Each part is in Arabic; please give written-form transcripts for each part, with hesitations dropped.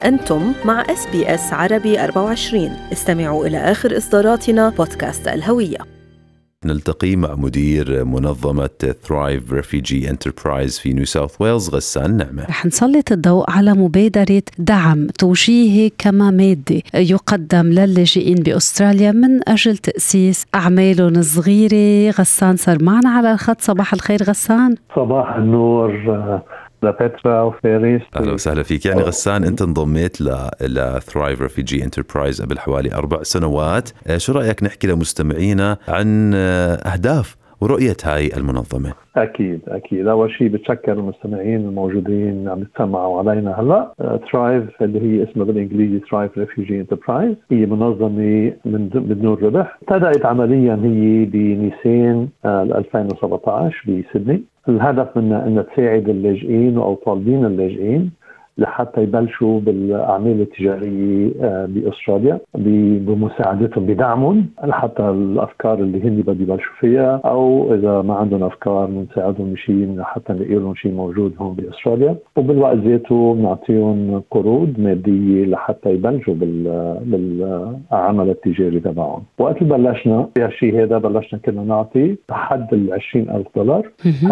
أنتم مع SBS عربي 24. استمعوا إلى آخر إصداراتنا بودكاست الهوية. نلتقي مع مدير منظمة Thrive Refugee Enterprise في نيو ساوث ويلز غسان نعمة. رح نسلط الضوء على مبادرة دعم توجيهي كما مادي يقدم للاجئين بأستراليا من أجل تأسيس أعمالهم الصغيرة. غسان صار معنا على الخط. صباح الخير غسان. صباح النور لبترا وفارس. أهلا وسهلا فيك. يعني غسان أنت انضميت ل Thrive Refugee Enterprise قبل حوالي 4 سنوات. شو رأيك نحكي لمستمعينا عن أهداف ورؤية هاي المنظمة؟ أكيد أول شيء بتشكر المستمعين الموجودين عم يتسمعوا علينا هلأ. Thrive اللي هي اسمها بالإنجليزي Thrive Refugee Enterprise هي منظمة من دون ربح. ابتدأت عمليا هي بنيسان 2017 بسيدني. الهدف منها أن تساعد اللاجئين أو طالبين اللاجئين لحتى يبلشوا بالأعمال التجارية بأستراليا بمساعدتهم بدعمهم لحتى الأفكار اللي هن بدي يبلشوا فيها، أو إذا ما عندهم أفكار بنساعدهم بشيء حتى نلاقي لهم شيء موجود هون بأستراليا. وبالوقت ذاته بنعطيهم قروض مادية لحتى يبلشوا بالعمل التجاري تبعهم. وقت بلشنا بهالشيء هذا بلشنا كنا نعطي لحد $20,000.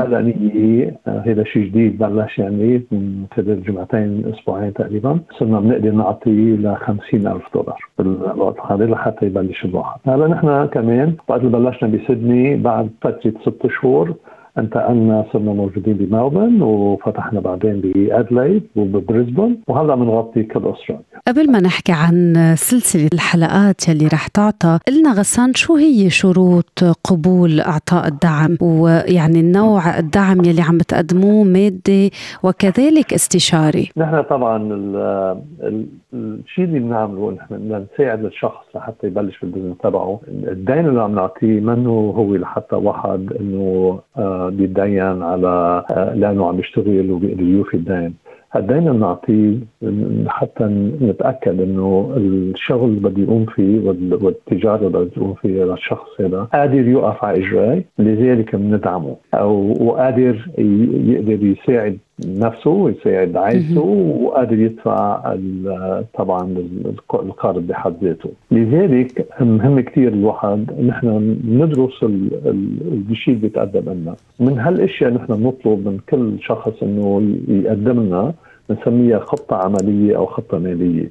هذا شيء جديد بلش يعني من خلال جمعتين أسبوعين تقريبا. صرنا بنقدر نعطي $50,000 بالوقت الحالي لحتى يبلش الواحد. هلا نحن كمان وقت بلشنا بسيدني بعد فترة 6 شهور انتقلنا صرنا موجودين بملبورن وفتحنا بعدين بأدلايد وببريسبن وهلا بنغطي كل أستراليا. قبل ما نحكي عن سلسلة الحلقات يلي رح تعطى لنا غسان، شو هي شروط قبول إعطاء الدعم، ويعني النوع الدعم يلي عم تقدموه مادي وكذلك استشاري؟ نحن طبعا الشيء اللي بنعمله نحن بدنا نساعد الشخص لحتى يبلش في البزنس تبعه. الدين اللي عم نعطيه منه هو لحتى واحد انه بيدين على لانه عم يشتغل وبيقدر يوفي الدين. الدين اللي نعطيه حتى نتأكد انه الشغل اللي بده يقوم فيه والتجارة اللي بده يقوم فيها للشخص هذا قادر يوقف على إجرائه، لذلك بندعمه وقادر يقدر يساعد نفسه ويساعد عائلته وقادر يدفع طبعا القرض بحد ذاته. لذلك مهم كتير الواحد نحن ندرس الشيء اللي بيتقدم لنا. من هالاشياء نحن نطلب من كل شخص انه يقدم لنا نسميها خطة عملية او خطة مالية.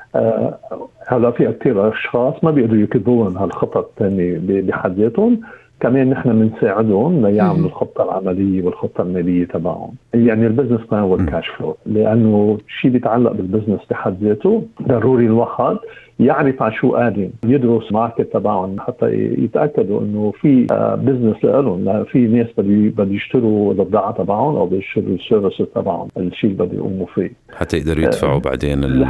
هلا في كتير اشخاص ما بيقدروا يكتبون هالخطط الثانية بحد ذاتهم، كمان نحن بنساعدهم ليعملوا الخطة العملية والخطة المالية تبعهم، يعني البزنس بلان والكاش فلو. لأنه شيء بيتعلق بالبزنس بحد ذاته ضروري الواحد يعرف على شو قادم، يدرس ماركت تبعهم حتى يتأكدوا إنه في بزنس لهم، في ناس بده يشتروا البضاعة تبعهم أو بيشتروا السيرفيس تبعهم، الشيء اللي بده يقوموا فيه حتى يقدروا يدفعوا بعدين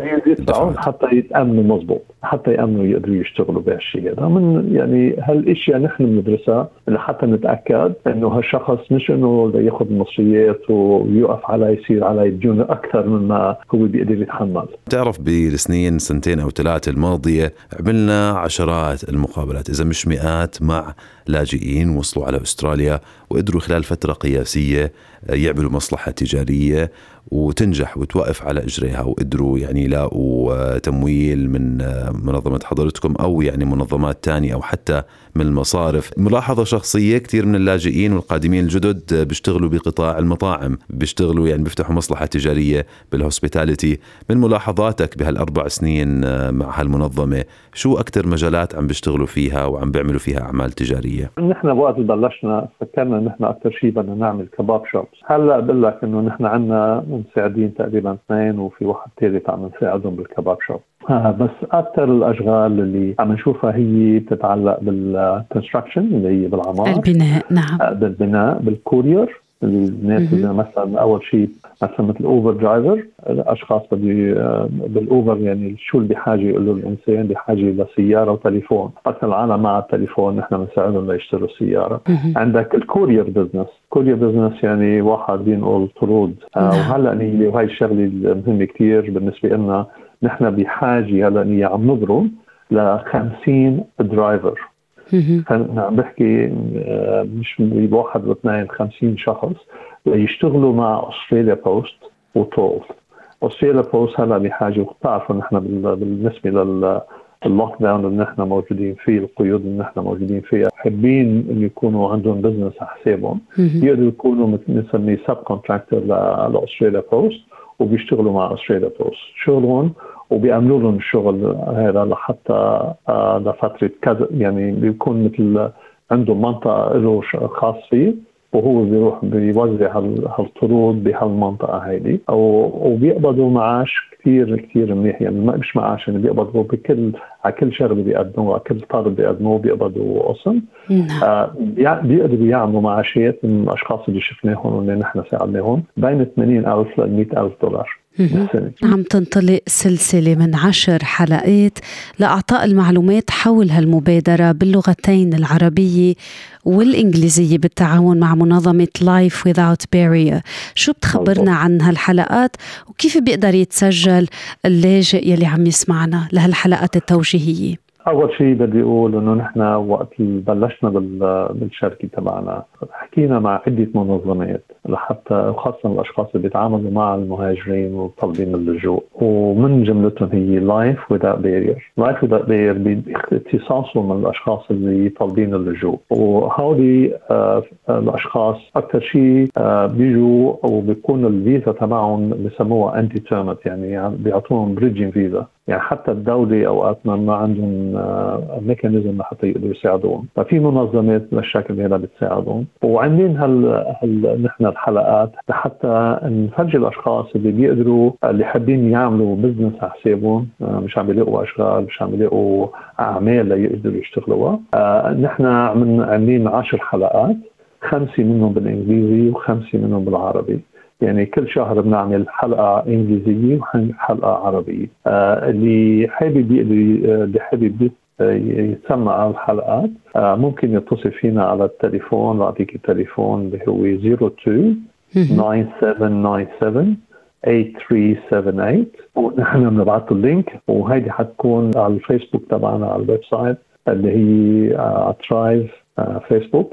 حتى يتأمنوا مزبوط، حتى يأمنوا يقدروا يشتغلوا بهالشيء هذا. من يعني هالاشياء نحن بندرسها لحتى نتأكد إنه هالشخص مش إنه ياخذ المصريات ويوقف على يصير على ديون أكثر مما هو بيقدر يتحمل. تعرف بالسنين 2 أو 3 الماضية عملنا عشرات المقابلات إذا مش مئات مع لاجئين وصلوا على أستراليا وقدروا خلال فترة قياسية يعملوا مصلحة تجارية وتنجح وتوقف على إجريها، وقدروا يعني يلاقوا تمويل من منظمة حضرتكم أو يعني منظمات تانية أو حتى من المصارف. ملاحظة شخصية، كتير من اللاجئين والقادمين الجدد بيشتغلوا بقطاع المطاعم، بيشتغلوا يعني بيفتحوا مصلحة تجارية بالهوسبيتاليتي. من ملاحظاتك بهال4 سنين مع هالمنظمة شو أكتر مجالات عم بيشتغلوا فيها وعم بيعملوا فيها أعمال تجارية؟ نحن وقت بلشنا فكرنا نحن أكتر شيء بدنا نعمل كباب شوبس. هلأ بقول لك إنه نحن عنا مساعدين تقريبا 2 وفي واحد ثالث عم نساعدهم بالكباب شوب. بس أكثر الأشغال اللي عم نشوفها هي بتتعلق بالكونستراكشن اللي هي بالعمار، البناء. نعم، بالبناء، بالكورير. الناس اللي مثلا أول شيء مثلا مثل أوفر درايفر، الأشخاص بالأوفر يعني شو اللي بحاجة يقولوا الإنسان بحاجة لسيارة وتليفون. أكثر العالم مع التليفون نحن بنساعدهم ليشتروا سيارة. عندك الكورير بزنس. كورير بزنس يعني واحد بينقل طرود. وهلأ وهي الشغلة المهمة كتير بالنسبة لنا. نحن بحاجة هلأ عم نضرب ل50 درايفر. عم بحكي مش واحد واثنين، 50 شخص يشتغلوا مع أستراليا بوست وتول. أستراليا بوست هلا بحاجة، وبتعرفوا نحن بالنسبة اللوك داون اللي نحن موجودين فيه، القيود اللي نحن موجودين فيها، حابين إن يكونوا عندهم بزنس على حسابهم، يقدروا يكونوا نسميه سب كونتراكتور لأستراليا بوست، وبيشتغلوا مع أستراليا بوست شغلهم، وبيعملوا لهم الشغل هذا لحتى لفترة كذا، يعني بيكون مثل عنده منطقة له خاص فيه، وهو بيروح بيوزع هالطرود بهالمنطقة هذه، وبيقبضوا معاش كثير منيح، يعني مش معاش، يعني بيقبضوا على كل شغله بيقدموه، على كل طالب بيقدموه بيقبضوا قسم. بيقدروا يعملوا معاشات من الأشخاص اللي شفناهم واللي نحن ساعدناهم بين 80,000 ل 100,000 دولار. عم تنطلق سلسلة من 10 حلقات لأعطاء المعلومات حول هالمبادرة باللغتين العربية والإنجليزية بالتعاون مع منظمة Life Without Barrier. شو بتخبرنا عن هالحلقات وكيف بيقدر يتسجل اللاجئ يلي عم يسمعنا لهالحلقات التوجيهية؟ أول شيء بدي أقول إنه نحن وقت بلشنا بالشركة تبعنا حكينا مع عدة منظمات لحتى خاصة الأشخاص اللي بيتعاملوا مع المهاجرين وطالبين اللجوء، ومن جملتهم هي Life Without Barrier. Life Without Barrier باختصاصهم من الأشخاص اللي طالبين اللجوء، وهؤلاء الأشخاص أكثر شيء بيجوا وبيكون الفيزا تبعهم بسموها Anti-Term، يعني بيعطوهم Bridging Visa، يعني حتى الدولة أوقات ما عندهم ميكانيزم لحتى يقدروا يساعدون، ففي منظمات بالشكل هذا بتساعدهم، وعاملين نحن الحلقات لحتى نفرجي الأشخاص اللي بيقدروا، اللي حابين يعملوا بزنس على حسابهم، مش عم يلاقوا أشغال، مش عم يلاقوا أعمال ليقدروا يشتغلوا. نحن عاملين 10 حلقات، 5 منهم بالإنجليزي و5 منهم بالعربي، يعني كل شهر بنعمل حلقة إنجليزية وحلقة عربية. اللي حابب يتسمع على الحلقات ممكن يتصل فينا على التليفون، أعطيك التليفون اللي هو 02-9797-8378، ونحن بنبعث اللينك، وهيدي حتكون على الفيسبوك تبعنا على الويب سايت اللي هي ترايف فيسبوك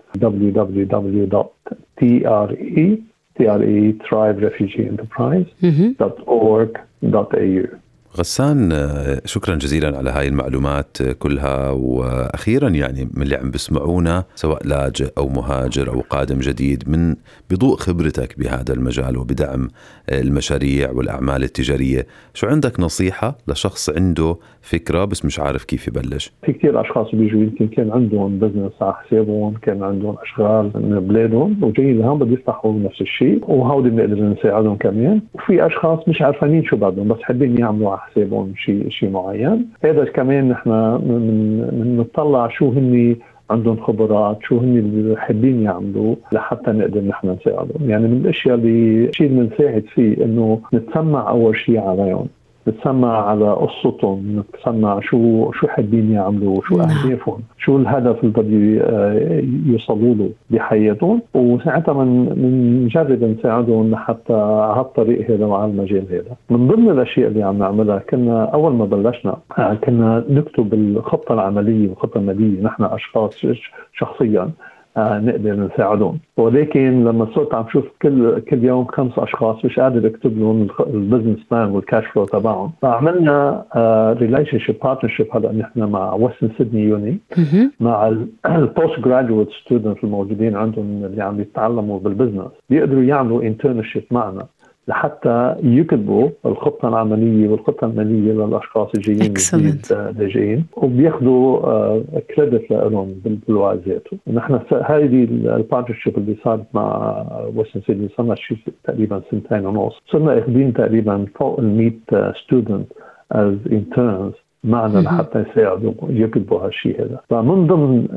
www.triberefugieenterprise.org.au. غسان، شكرا جزيلا على هاي المعلومات كلها. وأخيرا يعني من اللي عم بسمعونا سواء لاجئ أو مهاجر أو قادم جديد، من بضوء خبرتك بهذا المجال وبدعم المشاريع والأعمال التجارية، شو عندك نصيحة لشخص عنده فكرة بس مش عارف كيف يبلش؟ في كتير أشخاص بيجوا يمكن كان عندهم بزنس على حسابهم، كان عندهم أشغال من بلادهم وجايين لهون بده يفتحوا نفس الشيء، وهودي بنقدر نساعدهم كمان. وفي أشخاص مش عارفين شو بدهم بس حابين يعملوا على حسابهم شيء معين. هذا كمان نحن من نطلع شو هني عندهم خبرات، شو هني اللي حابين يعملوا لحتى نقدر نحن نساعدهم. يعني من الأشياء اللي بنساعد فيه إنه نتسمع أول شيء عليهم، نتسمع على قصتهم، نتسمع شو حابين يعملوا، شو أهدافهم، شو الهدف اللي بدي يوصلوا له بحياتهم، وساعتها من نجرب نساعدهم لحتى على الطريق هذا وعلى المجال هذا. من ضمن الأشياء اللي عم نعملها، كنا أول ما بلشنا كنا نكتب الخطة العملية والخطة المالية نحن أشخاص شخصيا نقدر نساعدهم، ولكن لما صرت عم شوف كل يوم 5 أشخاص مش قادر اكتب لهم البزنس بلان والكاش فلو تبعهم، فعملنا ريليشنشيب بارتنرشيب هلا نحن مع ويسترن سيدني يوني، مع البوست جراديويت ستودنتس الموجودين عندهم اللي عم يتعلموا بالبزنس، بيقدروا يعملوا انترنشيب معنا لحتى يكتبوا الخطة العملية والخطة المالية للأشخاص الجايين لاجئين، وبياخدوا كريدت لهم بالوقت ذاته. نحن هذه البارتنرشيب اللي صارت مع ويسترن سيدني صرنا شيء تقريبا 2.5 سنين، صرنا اخذين تقريبا فوق 100 ستودنت از انترنز معنا لحتى يساعدوا يكتبوا هالشيء هذا. فمن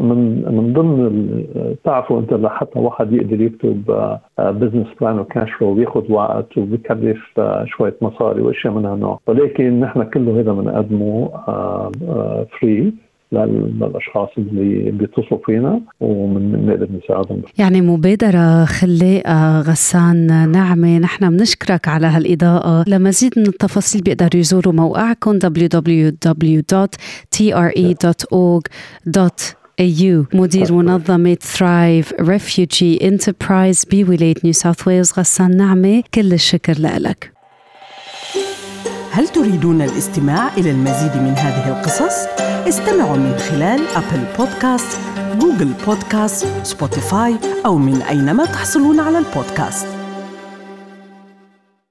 ضمن تعرفوا انت لحتى واحد يقدر يكتب بزنس بلان وكاش فلو بياخذ وقت وبيكلف شويه مصاري واشياء من هالنوع، ولكن نحن كله هذا بنقدمه فري للأشخاص اللي بيتصلوا فينا وبنقدر نساعدهم. يعني مبادرة خلاقة غسان نعمة، نحن بنشكرك على هالإضاءة. لمزيد من التفاصيل بيقدروا يزوروا موقعكم www.tre.org.au. مدير منظمة Thrive Refugee Enterprise بولاية نيو ساوث ويلز غسان نعمة، كل الشكر لك. هل تريدون الاستماع إلى المزيد من هذه القصص؟ استمعوا من خلال أبل بودكاست، جوجل بودكاست، سبوتيفاي أو من أينما تحصلون على البودكاست.